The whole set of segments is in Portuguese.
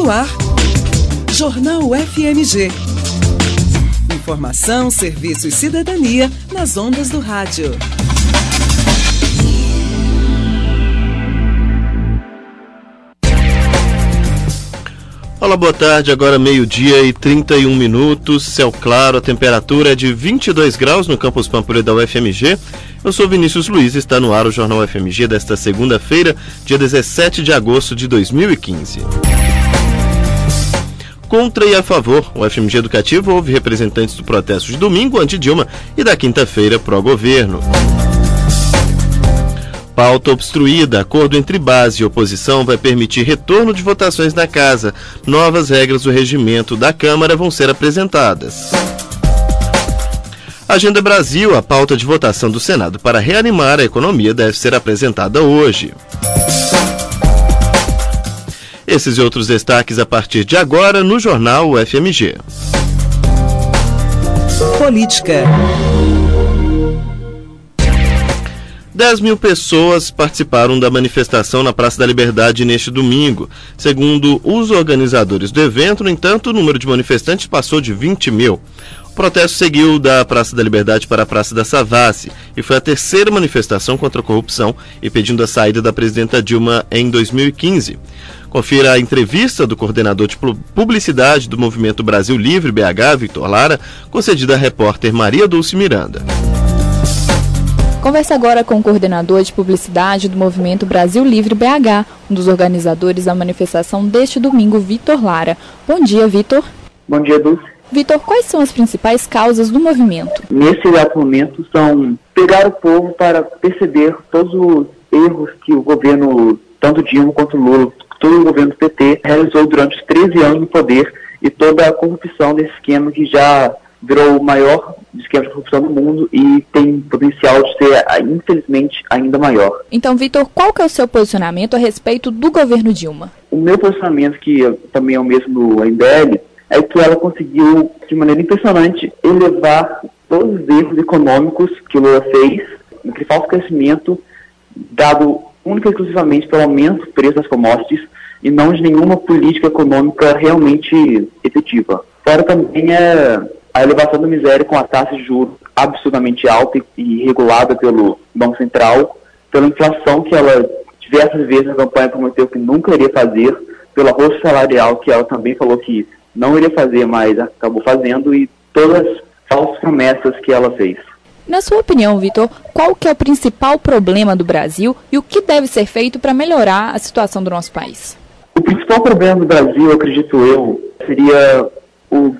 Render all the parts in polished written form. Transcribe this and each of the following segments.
no ar, Jornal FMG. Informação, serviço e cidadania nas ondas do rádio. Olá, boa tarde, agora 12h31, céu claro, a temperatura é de 22 graus no campus Pampulha da UFMG. Eu sou Vinícius Luiz e está no ar o Jornal UFMG desta segunda-feira, dia 17 de agosto de 2015. Contra e a favor, o UFMG Educativo houve representantes do protesto de domingo anti-Dilma e da quinta-feira pró-governo. Pauta obstruída. Acordo entre base e oposição vai permitir retorno de votações na casa. Novas regras do regimento da Câmara vão ser apresentadas. Agenda Brasil. A pauta de votação do Senado para reanimar a economia deve ser apresentada hoje. Esses e outros destaques a partir de agora no Jornal UFMG. Política. 10 mil pessoas participaram da manifestação na Praça da Liberdade neste domingo. Segundo os organizadores do evento, no entanto, o número de manifestantes passou de 20 mil. O protesto seguiu da Praça da Liberdade para a Praça da Savassi e foi a terceira manifestação contra a corrupção e pedindo a saída da presidenta Dilma em 2015. Confira a entrevista do coordenador de publicidade do Movimento Brasil Livre, BH, Vitor Lara, concedida à repórter Maria Dulce Miranda. Conversa agora com o coordenador de publicidade do Movimento Brasil Livre BH, um dos organizadores da manifestação deste domingo, Vitor Lara. Bom dia, Vitor. Bom dia, Dulce. Vitor, quais são as principais causas do movimento? Nesse exato momento são pegar o povo para perceber todos os erros que o governo, tanto Dilma quanto Lula, todo o governo do PT, realizou durante os 13 anos no poder e toda a corrupção desse esquema que já virou o maior esquema de corrupção do mundo e tem potencial de ser, infelizmente, ainda maior. Então, Vitor, qual que é o seu posicionamento a respeito do governo Dilma? O meu posicionamento, que também é o mesmo do MBL, é que ela conseguiu, de maneira impressionante, elevar todos os erros econômicos que o Lula fez, aquele falso crescimento, dado única e exclusivamente pelo aumento do preço das commodities e não de nenhuma política econômica realmente efetiva. Fora também a elevação da miséria com a taxa de juros absurdamente alta e regulada pelo Banco Central, pela inflação que ela diversas vezes na campanha prometeu que nunca iria fazer, pelo arrocho salarial que ela também falou que não iria fazer, mas acabou fazendo, e todas as falsas promessas que ela fez. Na sua opinião, Vitor, qual que é o principal problema do Brasil e o que deve ser feito para melhorar a situação do nosso país? O principal problema do Brasil, acredito eu, seria o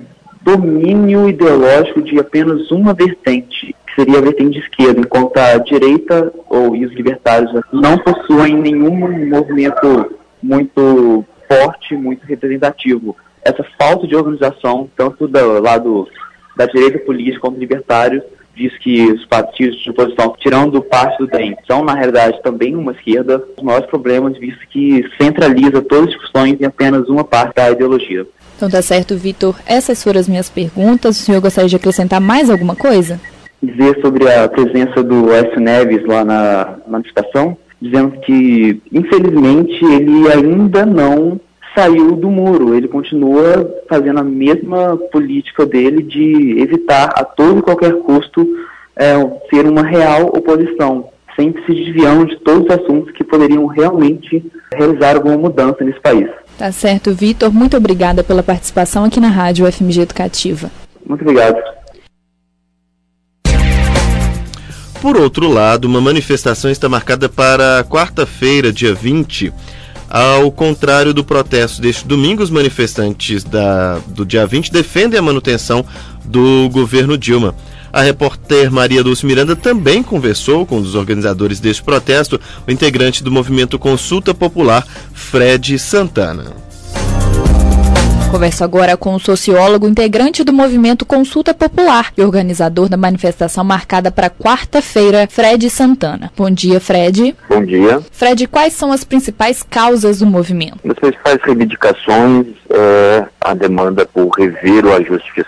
domínio ideológico de apenas uma vertente, que seria a vertente de esquerda, enquanto a direita e os libertários não possuem nenhum movimento muito forte, muito representativo. Essa falta de organização, tanto do lado da direita política quanto libertários, diz que os partidos de oposição, tirando parte do DEM, são, na realidade, também uma esquerda, os maiores problemas, visto que centraliza todas as discussões em apenas uma parte da ideologia. Então tá certo, Vitor. Essas foram as minhas perguntas. O senhor gostaria de acrescentar mais alguma coisa? Dizer sobre a presença do Aécio Neves lá na manifestação, dizendo que, infelizmente, ele ainda não saiu do muro. Ele continua fazendo a mesma política dele de evitar a todo e qualquer custo ser uma real oposição, sempre se desviando de todos os assuntos que poderiam realmente realizar alguma mudança nesse país. Tá certo, Vitor. Muito obrigada pela participação aqui na Rádio UFMG Educativa. Muito obrigado. Por outro lado, uma manifestação está marcada para quarta-feira, dia 20. Ao contrário do protesto deste domingo, os manifestantes do dia 20 defendem a manutenção do governo Dilma. A repórter Maria Dulce Miranda também conversou com um dos organizadores deste protesto, o integrante do movimento Consulta Popular, Fred Santana. Converso agora com o sociólogo, integrante do movimento Consulta Popular e organizador da manifestação marcada para quarta-feira, Fred Santana. Bom dia, Fred. Bom dia. Fred, quais são as principais causas do movimento? As principais reivindicações é a demanda por rever o ajuste fiscal.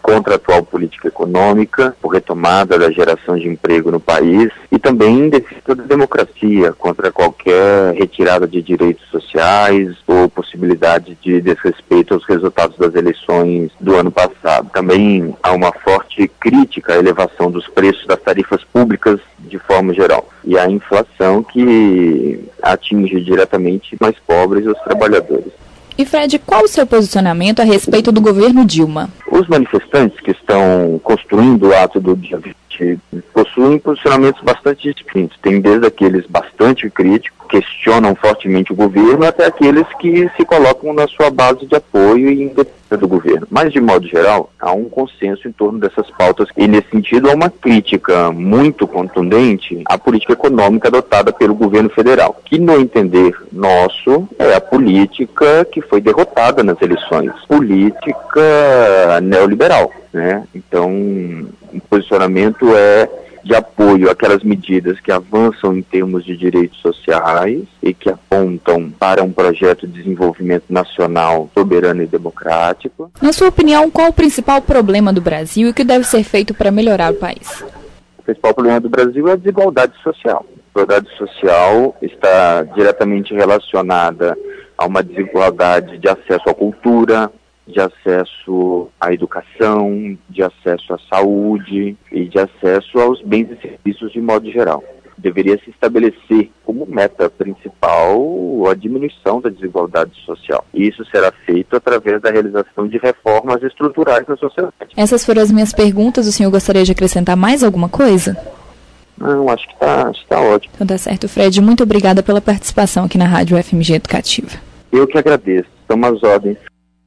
contra a atual política econômica, por retomada da geração de emprego no país e também em defesa da democracia, contra qualquer retirada de direitos sociais ou possibilidade de desrespeito aos resultados das eleições do ano passado. Também há uma forte crítica à elevação dos preços das tarifas públicas de forma geral e à inflação que atinge diretamente os mais pobres e os trabalhadores. E Fred, qual o seu posicionamento a respeito do governo Dilma? Os manifestantes que estão construindo o ato do dia 20 possuem posicionamentos bastante distintos. Tem desde aqueles bastante críticos, questionam fortemente o governo, até aqueles que se colocam na sua base de apoio e em defesa do governo. Mas, de modo geral, há um consenso em torno dessas pautas e, nesse sentido, há uma crítica muito contundente à política econômica adotada pelo governo federal, que, no entender nosso, é a política que foi derrotada nas eleições, política neoliberal, né? Então, o posicionamento é de apoio àquelas medidas que avançam em termos de direitos sociais e que apontam para um projeto de desenvolvimento nacional soberano e democrático. Na sua opinião, qual o principal problema do Brasil e o que deve ser feito para melhorar o país? O principal problema do Brasil é a desigualdade social. A desigualdade social está diretamente relacionada a uma desigualdade de acesso à cultura, de acesso à educação, de acesso à saúde e de acesso aos bens e serviços de modo geral. Deveria se estabelecer como meta principal a diminuição da desigualdade social. E isso será feito através da realização de reformas estruturais na sociedade. Essas foram as minhas perguntas. O senhor gostaria de acrescentar mais alguma coisa? Não, acho que está ótimo. Então tá certo, Fred. Muito obrigada pela participação aqui na Rádio FMG Educativa. Eu que agradeço. Estamos às ordens.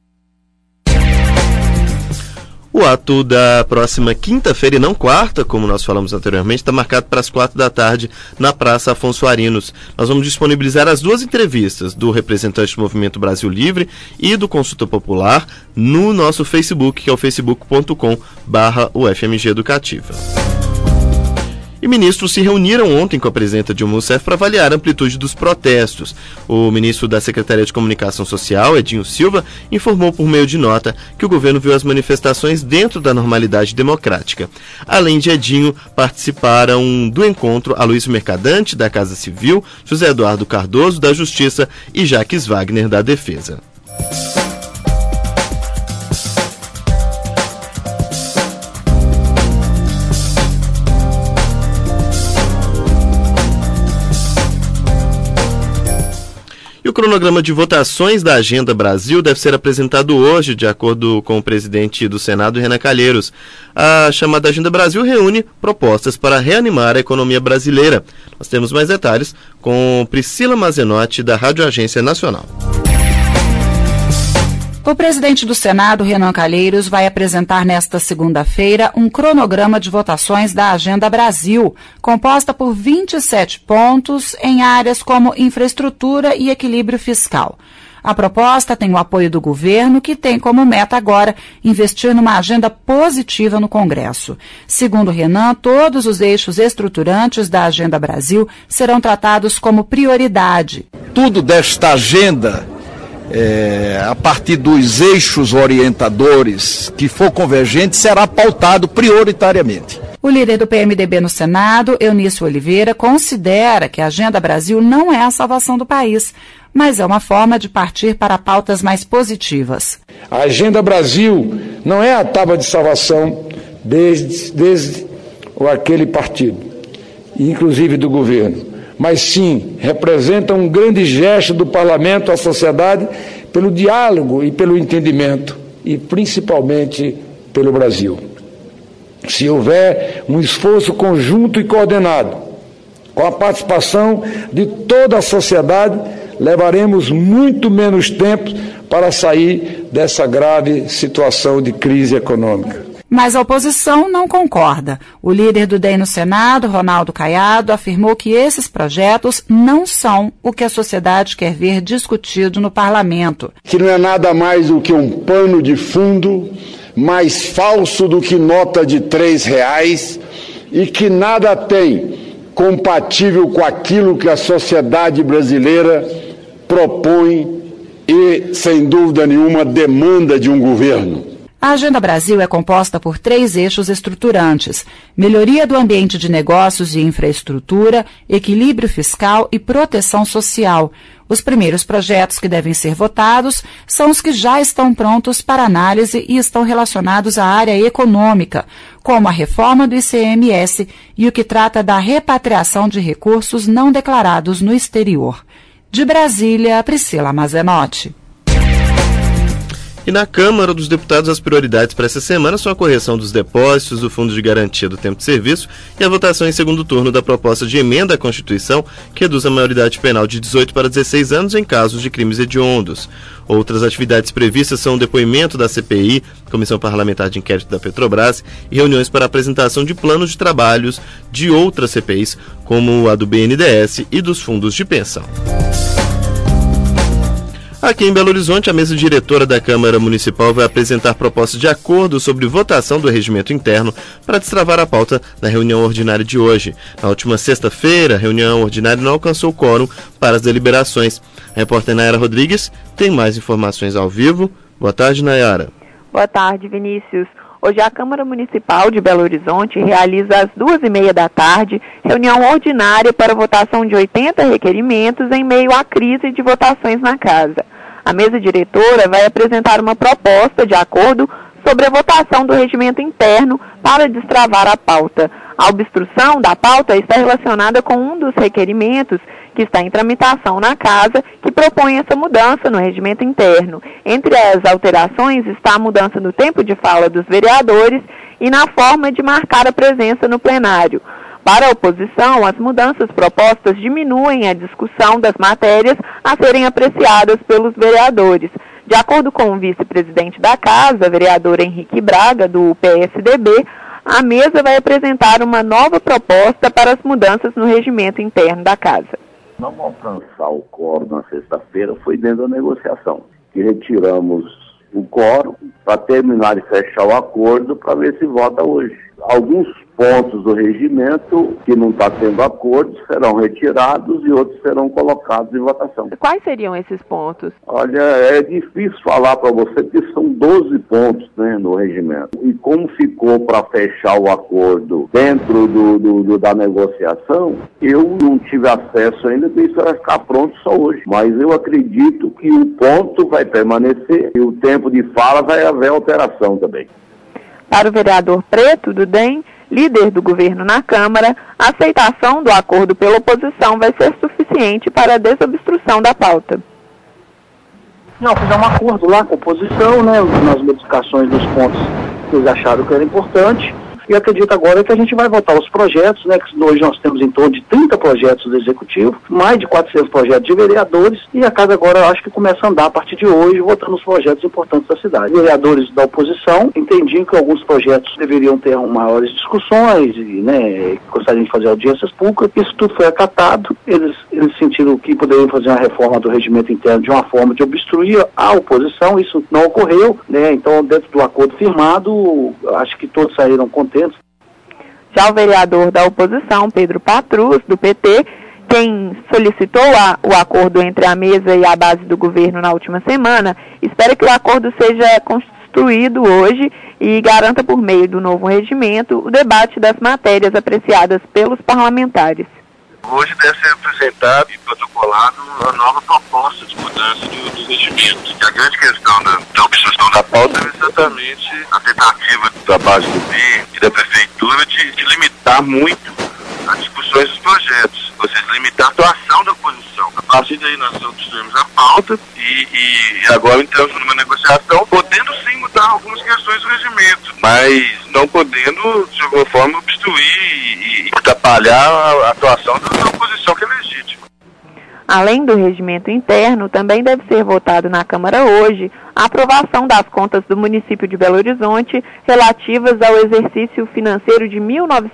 O ato da próxima quinta-feira, e não quarta, como nós falamos anteriormente, está marcado para as 4h na Praça Afonso Arinos. Nós vamos disponibilizar as duas entrevistas do representante do Movimento Brasil Livre e do Consulta Popular no nosso Facebook, que é o facebook.com/UFMG Educativa. E ministros se reuniram ontem com a presidenta Dilma Rousseff para avaliar a amplitude dos protestos. O ministro da Secretaria de Comunicação Social, Edinho Silva, informou por meio de nota que o governo viu as manifestações dentro da normalidade democrática. Além de Edinho, participaram do encontro Aloysio Mercadante, da Casa Civil, José Eduardo Cardoso, da Justiça, e Jacques Wagner, da Defesa. E o cronograma de votações da Agenda Brasil deve ser apresentado hoje, de acordo com o presidente do Senado, Renan Calheiros. A chamada Agenda Brasil reúne propostas para reanimar a economia brasileira. Nós temos mais detalhes com Priscila Mazenotti, da Rádio Agência Nacional. O presidente do Senado, Renan Calheiros, vai apresentar nesta segunda-feira um cronograma de votações da Agenda Brasil, composta por 27 pontos em áreas como infraestrutura e equilíbrio fiscal. A proposta tem o apoio do governo, que tem como meta agora investir numa agenda positiva no Congresso. Segundo Renan, todos os eixos estruturantes da Agenda Brasil serão tratados como prioridade. Tudo desta agenda, a partir dos eixos orientadores que for convergente, será pautado prioritariamente. O líder do PMDB no Senado, Eunício Oliveira, considera que a Agenda Brasil não é a salvação do país, mas é uma forma de partir para pautas mais positivas. A Agenda Brasil não é a tábua de salvação desde aquele partido, inclusive do governo, mas sim representa um grande gesto do parlamento à sociedade pelo diálogo e pelo entendimento, e principalmente pelo Brasil. Se houver um esforço conjunto e coordenado, com a participação de toda a sociedade, levaremos muito menos tempo para sair dessa grave situação de crise econômica. Mas a oposição não concorda. O líder do DEM no Senado, Ronaldo Caiado, afirmou que esses projetos não são o que a sociedade quer ver discutido no parlamento. Que não é nada mais do que um pano de fundo, mais falso do que nota de R$3, e que nada tem compatível com aquilo que a sociedade brasileira propõe e, sem dúvida nenhuma, demanda de um governo. A Agenda Brasil é composta por 3 eixos estruturantes: melhoria do ambiente de negócios e infraestrutura, equilíbrio fiscal e proteção social. Os primeiros projetos que devem ser votados são os que já estão prontos para análise e estão relacionados à área econômica, como a reforma do ICMS e o que trata da repatriação de recursos não declarados no exterior. De Brasília, Priscila Mazenotti. E na Câmara dos Deputados, as prioridades para essa semana são a correção dos depósitos, o Fundo de Garantia do Tempo de Serviço e a votação em segundo turno da proposta de emenda à Constituição que reduz a maioridade penal de 18 para 16 anos em casos de crimes hediondos. Outras atividades previstas são o depoimento da CPI, Comissão Parlamentar de Inquérito da Petrobras, e reuniões para apresentação de planos de trabalhos de outras CPIs, como a do BNDES e dos fundos de pensão. Aqui em Belo Horizonte, a mesa diretora da Câmara Municipal vai apresentar propostas de acordo sobre votação do regimento interno para destravar a pauta na reunião ordinária de hoje. Na última sexta-feira, a reunião ordinária não alcançou quórum para as deliberações. A repórter Nayara Rodrigues tem mais informações ao vivo. Boa tarde, Nayara. Boa tarde, Vinícius. Hoje a Câmara Municipal de Belo Horizonte realiza às 2h30 da tarde reunião ordinária para votação de 80 requerimentos em meio à crise de votações na casa. A mesa diretora vai apresentar uma proposta de acordo sobre a votação do regimento interno para destravar a pauta. A obstrução da pauta está relacionada com um dos requerimentos que está em tramitação na casa, que propõe essa mudança no regimento interno. Entre as alterações está a mudança no tempo de fala dos vereadores e na forma de marcar a presença no plenário. Para a oposição, as mudanças propostas diminuem a discussão das matérias a serem apreciadas pelos vereadores. De acordo com o vice-presidente da Casa, vereador Henrique Braga, do PSDB, a mesa vai apresentar uma nova proposta para as mudanças no regimento interno da Casa. Não alcançar o quórum na sexta-feira foi dentro da negociação, que retiramos o quórum para terminar e fechar o acordo para ver se vota hoje. Alguns pontos do regimento que não está tendo acordo serão retirados e outros serão colocados em votação. Quais seriam esses pontos? Olha, é difícil falar para você porque são 12 pontos, né, no regimento. E como ficou para fechar o acordo dentro da negociação, eu não tive acesso ainda, porque isso vai ficar pronto só hoje. Mas eu acredito que o ponto vai permanecer e o tempo de fala vai haver alteração também. Para o vereador Preto, do DEM, líder do governo na Câmara, a aceitação do acordo pela oposição vai ser suficiente para a desobstrução da pauta. Não, fizemos um acordo lá com a oposição, né, nas modificações dos pontos que eles acharam que era importante. E acredito agora que a gente vai votar os projetos, né, que hoje nós temos em torno de 30 projetos do Executivo, mais de 400 projetos de vereadores, e a casa agora eu acho que começa a andar a partir de hoje, votando os projetos importantes da cidade. Vereadores da oposição entendiam que alguns projetos deveriam ter maiores discussões, e, né, gostariam de fazer audiências públicas. Isso tudo foi acatado, eles sentiram que poderiam fazer uma reforma do regimento interno de uma forma de obstruir a oposição, isso não ocorreu, né, então dentro do acordo firmado, acho que todos saíram contentes. Já o vereador da oposição, Pedro Patrus, do PT, quem solicitou o acordo entre a mesa e a base do governo na última semana, espera que o acordo seja construído hoje e garanta, por meio do novo regimento, o debate das matérias apreciadas pelos parlamentares. Hoje deve ser apresentado e protocolado a nova proposta de mudança do regimento. E a grande questão da obstrução da pauta é exatamente a tentativa da base do governo e da prefeitura de limitar muito as discussões dos projetos, ou seja, limitar a atuação da oposição. A partir daí nós obstruímos a pauta e agora entramos numa negociação, podendo sim mudar algumas questões do regimento, mas não podendo, de alguma forma, obstruir e atrapalhar a atuação da oposição, que é legítima. Além do regimento interno, também deve ser votado na Câmara hoje a aprovação das contas do município de Belo Horizonte relativas ao exercício financeiro de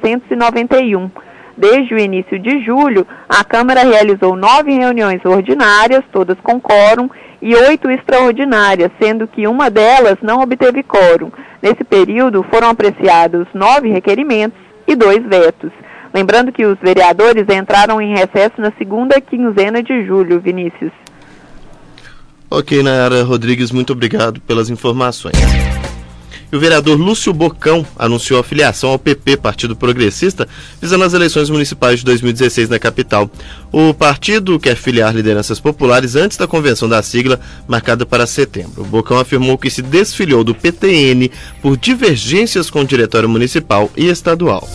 1991. Desde o início de julho, a Câmara realizou 9 reuniões ordinárias, todas com quórum, e 8 extraordinárias, sendo que uma delas não obteve quórum. Nesse período, foram apreciados 9 requerimentos e 2 vetos. Lembrando que os vereadores entraram em recesso na segunda quinzena de julho, Vinícius. Ok, Nayara Rodrigues, muito obrigado pelas informações. E o vereador Lúcio Bocão anunciou a filiação ao PP, Partido Progressista, visando as eleições municipais de 2016 na capital. O partido quer filiar lideranças populares antes da convenção da sigla, marcada para setembro. O Bocão afirmou que se desfiliou do PTN por divergências com o diretório municipal e estadual.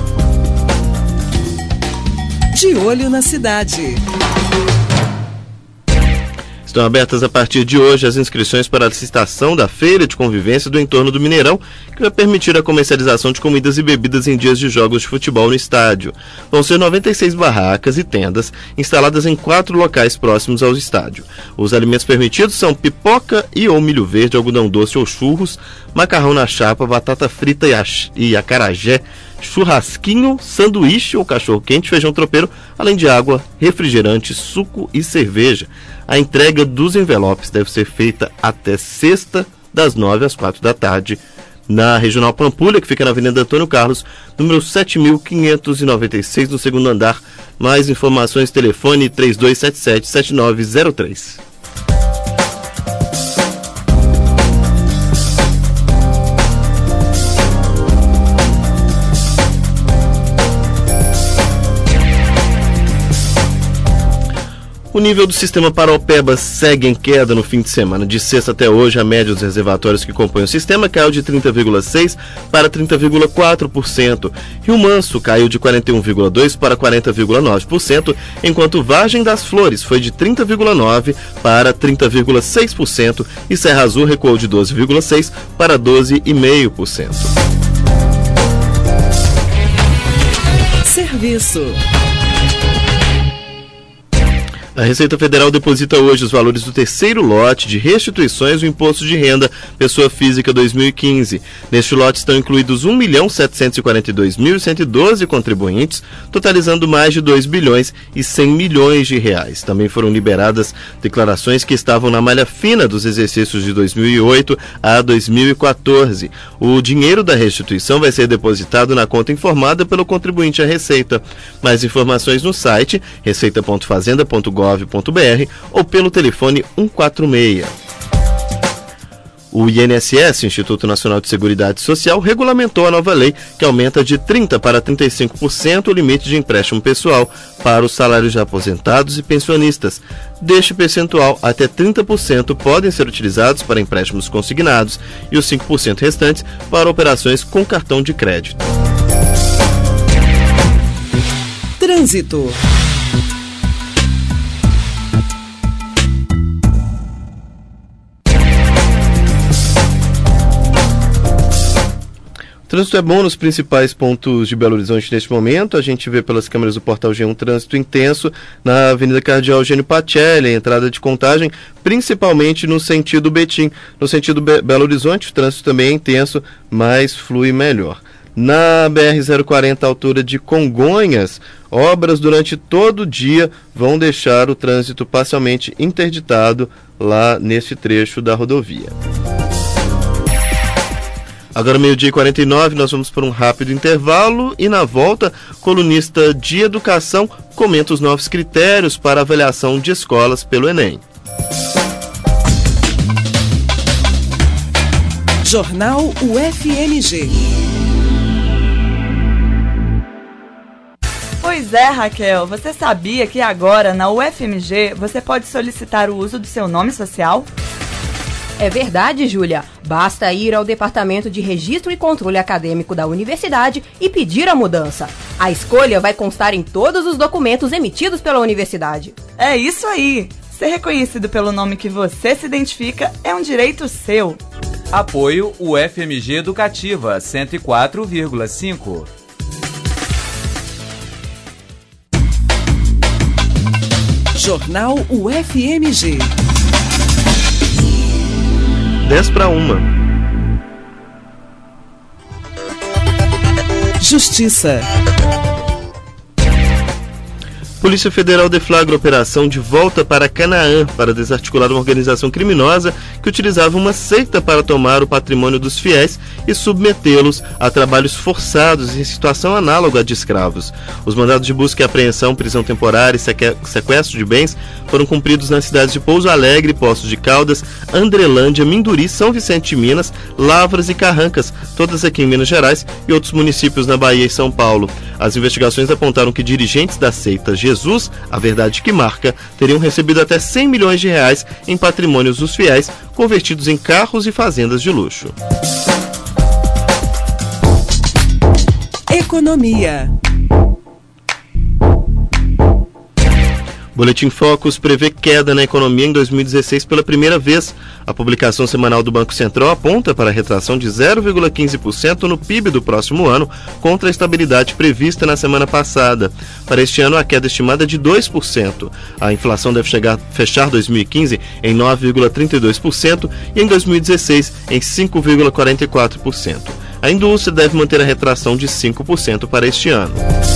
De olho na cidade. Estão abertas a partir de hoje as inscrições para a licitação da Feira de Convivência do entorno do Mineirão, que vai permitir a comercialização de comidas e bebidas em dias de jogos de futebol no estádio. Vão ser 96 barracas e tendas instaladas em 4 locais próximos ao estádio. Os alimentos permitidos são pipoca e ou milho verde, algodão doce ou churros, macarrão na chapa, batata frita e acarajé, churrasquinho, sanduíche ou cachorro-quente, feijão tropeiro, além de água, refrigerante, suco e cerveja. A entrega dos envelopes deve ser feita até sexta, das 9 às 4 da tarde, na Regional Pampulha, que fica na Avenida Antônio Carlos, número 7.596, no segundo andar. Mais informações, telefone 3277-7903. O nível do sistema Paraopeba segue em queda no fim de semana. De sexta até hoje, a média dos reservatórios que compõem o sistema caiu de 30,6% para 30,4%. Rio Manso caiu de 41,2% para 40,9%, enquanto Vargem das Flores foi de 30,9% para 30,6% e Serra Azul recuou de 12,6% para 12,5%. Serviço. A Receita Federal deposita hoje os valores do terceiro lote de restituições do Imposto de Renda Pessoa Física 2015. Neste lote estão incluídos 1.742.112 contribuintes, totalizando mais de 2 bilhões e 100 milhões de reais. Também foram liberadas declarações que estavam na malha fina dos exercícios de 2008 a 2014. O dinheiro da restituição vai ser depositado na conta informada pelo contribuinte à Receita. Mais informações no site receita.fazenda.gov.br ou pelo telefone 146. O INSS, Instituto Nacional de Seguridade Social, regulamentou a nova lei que aumenta de 30% para 35% o limite de empréstimo pessoal para os salários de aposentados e pensionistas. Deste percentual, até 30% podem ser utilizados para empréstimos consignados e os 5% restantes para operações com cartão de crédito. Trânsito. O trânsito é bom nos principais pontos de Belo Horizonte neste momento. A gente vê pelas câmeras do Portal G1 trânsito intenso na Avenida Cardeal Eugênio Pacelli, entrada de Contagem, principalmente no sentido Betim. No sentido Belo Horizonte, o trânsito também é intenso, mas flui melhor. Na BR-040, altura de Congonhas, obras durante todo o dia vão deixar o trânsito parcialmente interditado lá neste trecho da rodovia. Agora, 12h49, nós vamos para um rápido intervalo e, na volta, colunista de Educação comenta os novos critérios para avaliação de escolas pelo Enem. Jornal UFMG. Pois é, Raquel, você sabia que agora na UFMG você pode solicitar o uso do seu nome social? É verdade, Júlia. Basta ir ao Departamento de Registro e Controle Acadêmico da Universidade e pedir a mudança. A escolha vai constar em todos os documentos emitidos pela universidade. É isso aí! Ser reconhecido pelo nome que você se identifica é um direito seu. Apoio UFMG Educativa 104,5. Jornal UFMG. 10:01. Justiça. Polícia Federal deflagra operação de volta para Canaã para desarticular uma organização criminosa que utilizava uma seita para tomar o patrimônio dos fiéis e submetê-los a trabalhos forçados em situação análoga à de escravos. Os mandados de busca e apreensão, prisão temporária e sequestro de bens foram cumpridos nas cidades de Pouso Alegre, Poços de Caldas, Andrelândia, Minduri, São Vicente de Minas, Lavras e Carrancas, todas aqui em Minas Gerais, e outros municípios na Bahia e São Paulo. As investigações apontaram que dirigentes da seita Jesus, a verdade que marca, teriam recebido até 100 milhões de reais em patrimônios dos fiéis, convertidos em carros e fazendas de luxo. Economia. Boletim Focus prevê queda na economia em 2016 pela primeira vez. A publicação semanal do Banco Central aponta para a retração de 0,15% no PIB do próximo ano, contra a estabilidade prevista na semana passada. Para este ano, a queda estimada é de 2%. A inflação deve fechar 2015 em 9,32% e em 2016 em 5,44%. A indústria deve manter a retração de 5% para este ano.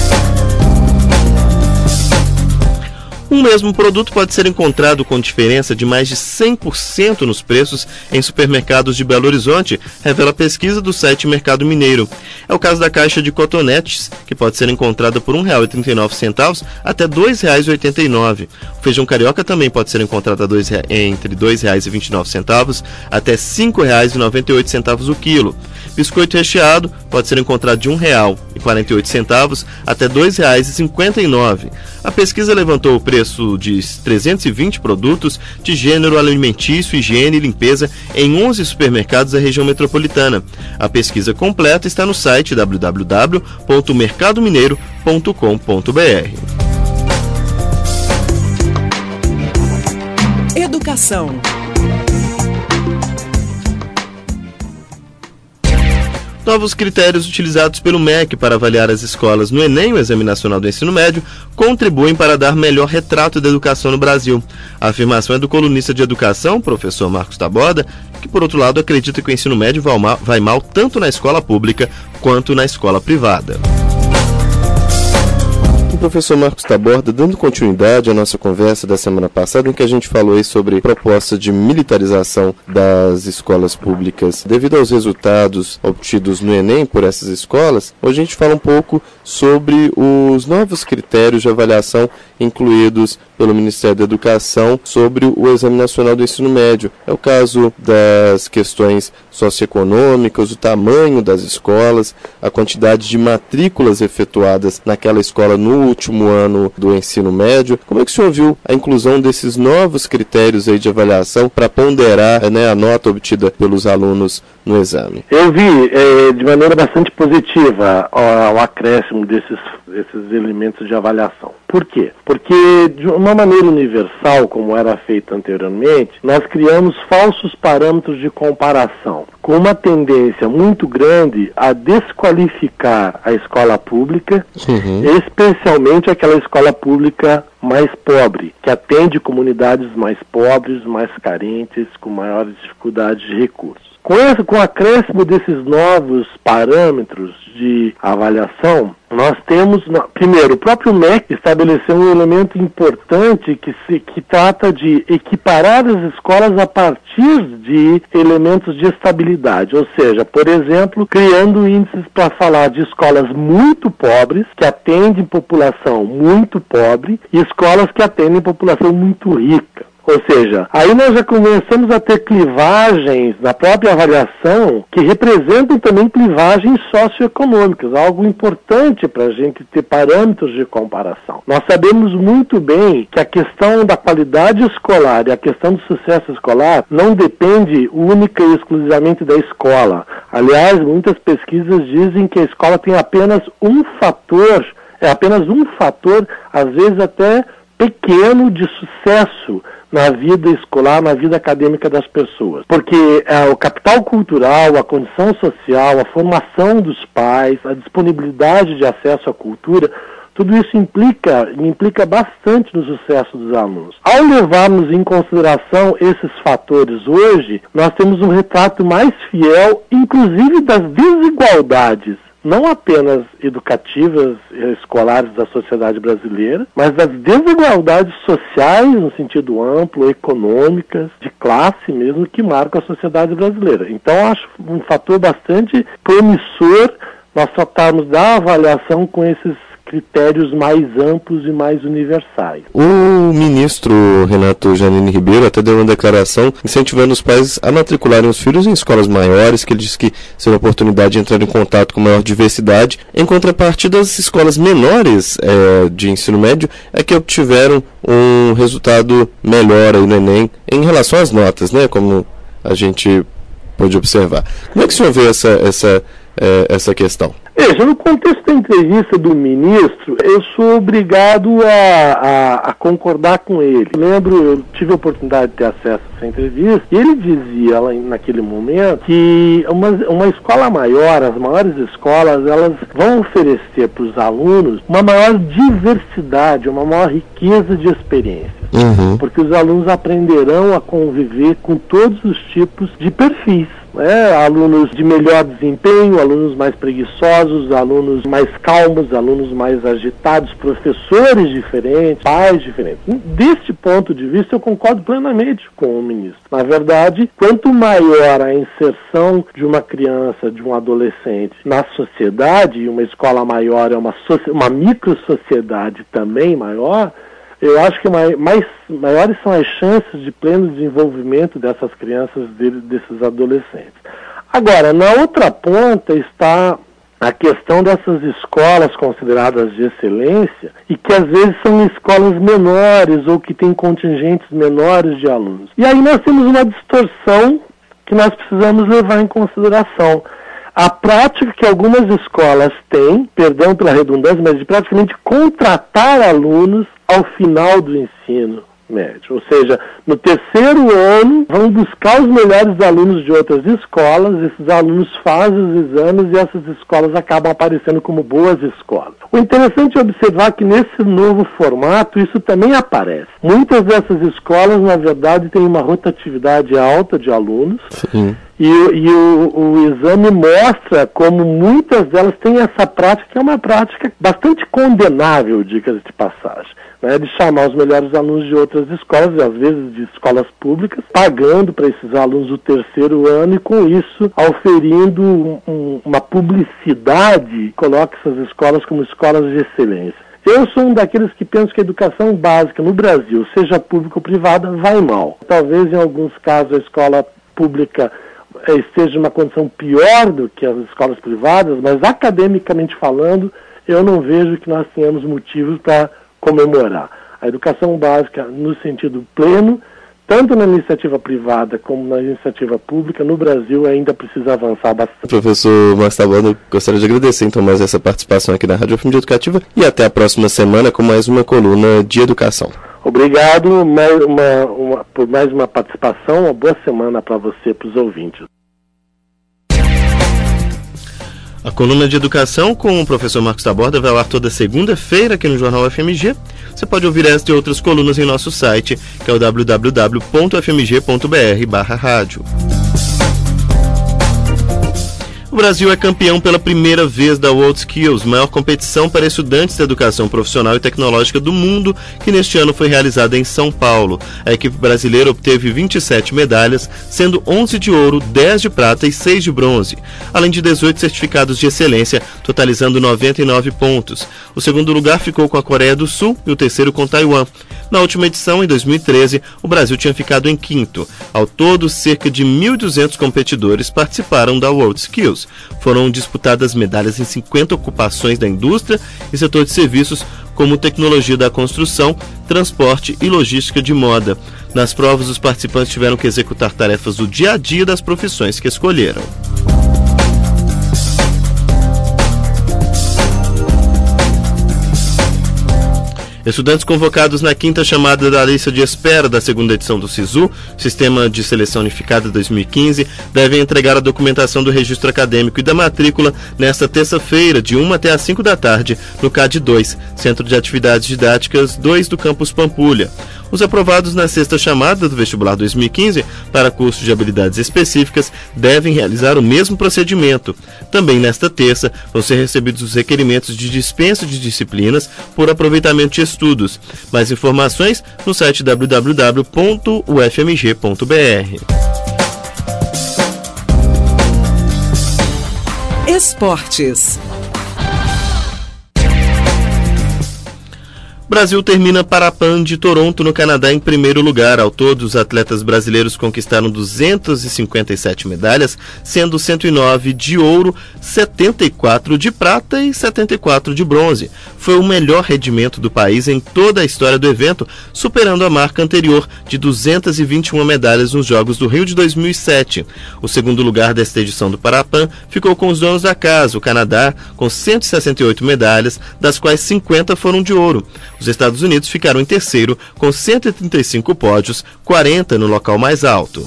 Um mesmo produto pode ser encontrado com diferença de mais de 100% nos preços em supermercados de Belo Horizonte, revela a pesquisa do site Mercado Mineiro. É o caso da caixa de cotonetes, que pode ser encontrada por R$ 1,39 até R$ 2,89. O feijão carioca também pode ser encontrado entre R$ 2,29 até R$ 5,98 o quilo. Biscoito recheado pode ser encontrado de R$ 1,48 até R$ 2,59. A pesquisa levantou o preço de 320 produtos de gênero alimentício, higiene e limpeza em 11 supermercados da região metropolitana. A pesquisa completa está no site www.mercadomineiro.com.br. Educação. Novos critérios utilizados pelo MEC para avaliar as escolas no Enem, o Exame Nacional do Ensino Médio, contribuem para dar melhor retrato da educação no Brasil. A afirmação é do colunista de educação, professor Marcos Taborda, que, por outro lado, acredita que o ensino médio vai mal tanto na escola pública quanto na escola privada. Professor Marcos Taborda, dando continuidade à nossa conversa da semana passada, em que a gente falou aí sobre proposta de militarização das escolas públicas devido aos resultados obtidos no Enem por essas escolas, hoje a gente fala um pouco sobre os novos critérios de avaliação incluídos pelo Ministério da Educação sobre o Exame Nacional do Ensino Médio. É o caso das questões socioeconômicas, o tamanho das escolas, a quantidade de matrículas efetuadas naquela escola no último ano do ensino médio. Como é que o senhor viu a inclusão desses novos critérios aí de avaliação para ponderar, a nota obtida pelos alunos no exame? Eu vi de maneira bastante positiva o acréscimo desses elementos de avaliação. Por quê? Porque de uma maneira universal, como era feito anteriormente, nós criamos falsos parâmetros de comparação, com uma tendência muito grande a desqualificar a escola pública, especialmente aquela escola pública mais pobre, que atende comunidades mais pobres, mais carentes, com maiores dificuldades de recursos. Com o acréscimo desses novos parâmetros de avaliação, nós temos, primeiro, o próprio MEC estabeleceu um elemento importante que trata de equiparar as escolas a partir de elementos de estabilidade, ou seja, por exemplo, criando índices para falar de escolas muito pobres, que atendem população muito pobre, e escolas que atendem população muito rica. Ou seja, aí nós já começamos a ter clivagens na própria avaliação que representam também clivagens socioeconômicas, algo importante para a gente ter parâmetros de comparação. Nós sabemos muito bem que a questão da qualidade escolar e a questão do sucesso escolar não depende única e exclusivamente da escola. Aliás, muitas pesquisas dizem que a escola tem apenas um fator, às vezes até pequeno, de sucesso na vida escolar, na vida acadêmica das pessoas. Porque o capital cultural, a condição social, a formação dos pais, a disponibilidade de acesso à cultura, tudo isso implica bastante no sucesso dos alunos. Ao levarmos em consideração esses fatores hoje, nós temos um retrato mais fiel, inclusive das desigualdades não apenas educativas e escolares da sociedade brasileira, mas das desigualdades sociais, no sentido amplo, econômicas, de classe mesmo, que marcam a sociedade brasileira. Então, acho um fator bastante promissor nós tratarmos da avaliação com esses critérios mais amplos e mais universais. O ministro Renato Janine Ribeiro até deu uma declaração incentivando os pais a matricularem os filhos em escolas maiores, que ele disse que seria uma oportunidade de entrar em contato com maior diversidade, em contrapartida das escolas menores de ensino médio é que obtiveram um resultado melhor aí no Enem em relação às notas, né, como a gente pôde observar. Como é que o senhor vê essa questão? Veja, no contexto da entrevista do ministro, eu sou obrigado a concordar com ele. Eu tive a oportunidade de ter acesso a essa entrevista, e ele dizia lá naquele momento que uma escola maior, as maiores escolas, elas vão oferecer para os alunos uma maior diversidade, uma maior riqueza de experiências. Porque os alunos aprenderão a conviver com todos os tipos de perfis. Alunos de melhor desempenho, alunos mais preguiçosos, alunos mais calmos, alunos mais agitados, professores diferentes, pais diferentes. Deste ponto de vista, eu concordo plenamente com o ministro. Na verdade, quanto maior a inserção de uma criança, de um adolescente na sociedade, e uma escola maior é uma micro-sociedade também maior, eu acho que maiores são as chances de pleno desenvolvimento dessas crianças, desses adolescentes. Agora, na outra ponta está a questão dessas escolas consideradas de excelência e que às vezes são escolas menores ou que têm contingentes menores de alunos. E aí nós temos uma distorção que nós precisamos levar em consideração. A prática que algumas escolas têm, perdão pela redundância, mas de praticamente contratar alunos ao final do ensino médio. Ou seja, no terceiro ano, vão buscar os melhores alunos de outras escolas, esses alunos fazem os exames e essas escolas acabam aparecendo como boas escolas. O interessante é observar que nesse novo formato isso também aparece. Muitas dessas escolas, na verdade, têm uma rotatividade alta de alunos. Sim. E o exame mostra como muitas delas têm essa prática, que é uma prática bastante condenável, diga-se de passagem, né, de chamar os melhores alunos de outras escolas, e às vezes de escolas públicas, pagando para esses alunos o terceiro ano e com isso auferindo uma publicidade, coloca essas escolas como escolas de excelência. Eu sou um daqueles que penso que a educação básica no Brasil, seja pública ou privada, vai mal. Talvez em alguns casos a escola pública esteja em uma condição pior do que as escolas privadas, mas academicamente falando, eu não vejo que nós tenhamos motivos para comemorar. A educação básica, no sentido pleno, tanto na iniciativa privada como na iniciativa pública, no Brasil ainda precisa avançar bastante. Professor Marcos Taboada, gostaria de agradecer então mais essa participação aqui na Rádio FMG Educativa e até a próxima semana com mais uma coluna de educação. Obrigado por mais uma participação, uma boa semana para você e para os ouvintes. A coluna de educação com o professor Marcos Taboada vai ao ar toda segunda-feira aqui no Jornal FMG. Você pode ouvir esta e outras colunas em nosso site, que é o www.fmg.br/rádio. O Brasil é campeão pela primeira vez da WorldSkills, maior competição para estudantes de educação profissional e tecnológica do mundo, que neste ano foi realizada em São Paulo. A equipe brasileira obteve 27 medalhas, sendo 11 de ouro, 10 de prata e 6 de bronze, além de 18 certificados de excelência, totalizando 99 pontos. O segundo lugar ficou com a Coreia do Sul e o terceiro com Taiwan. Na última edição, em 2013, o Brasil tinha ficado em quinto. Ao todo, cerca de 1.200 competidores participaram da WorldSkills. Foram disputadas medalhas em 50 ocupações da indústria e setor de serviços, como tecnologia da construção, transporte e logística de moda. Nas provas, os participantes tiveram que executar tarefas do dia a dia das profissões que escolheram. Estudantes convocados na quinta chamada da lista de espera da segunda edição do SISU, Sistema de Seleção Unificada 2015, devem entregar a documentação do registro acadêmico e da matrícula nesta terça-feira, de 1 até às 5 da tarde, no CAD 2, Centro de Atividades Didáticas 2 do Campus Pampulha. Os aprovados na sexta chamada do vestibular 2015 para cursos de habilidades específicas devem realizar o mesmo procedimento. Também nesta terça vão ser recebidos os requerimentos de dispensa de disciplinas por aproveitamento de estudos. Mais informações no site www.ufmg.br. Esportes. Brasil termina Parapan de Toronto, no Canadá, em primeiro lugar. Ao todo, os atletas brasileiros conquistaram 257 medalhas, sendo 109 de ouro, 74 de prata e 74 de bronze. Foi o melhor rendimento do país em toda a história do evento, superando a marca anterior de 221 medalhas nos Jogos do Rio de 2007. O segundo lugar desta edição do Parapan ficou com os donos da casa, o Canadá, com 168 medalhas, das quais 50 foram de ouro. Os Estados Unidos ficaram em terceiro, com 135 pódios, 40 no local mais alto.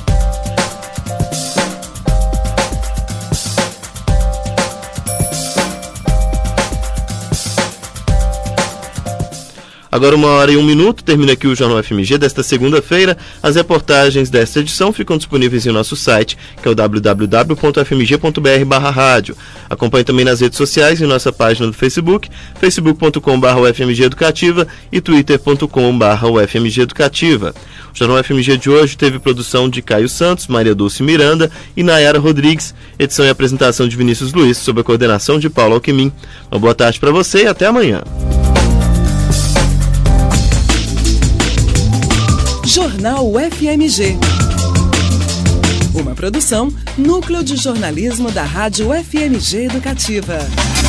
Agora 1h01, termina aqui o Jornal FMG desta segunda-feira. As reportagens desta edição ficam disponíveis em nosso site, que é o www.fmg.br/rádio. Acompanhe também nas redes sociais, em nossa página do Facebook, facebook.com/ufmgeeducativa e twitter.com/ufmgeeducativa. O Jornal FMG de hoje teve produção de Caio Santos, Maria Dulce Miranda e Nayara Rodrigues. Edição e apresentação de Vinícius Luiz, sob a coordenação de Paulo Alquimim. Uma boa tarde para você e até amanhã. Jornal UFMG. Uma produção, Núcleo de Jornalismo da Rádio UFMG Educativa.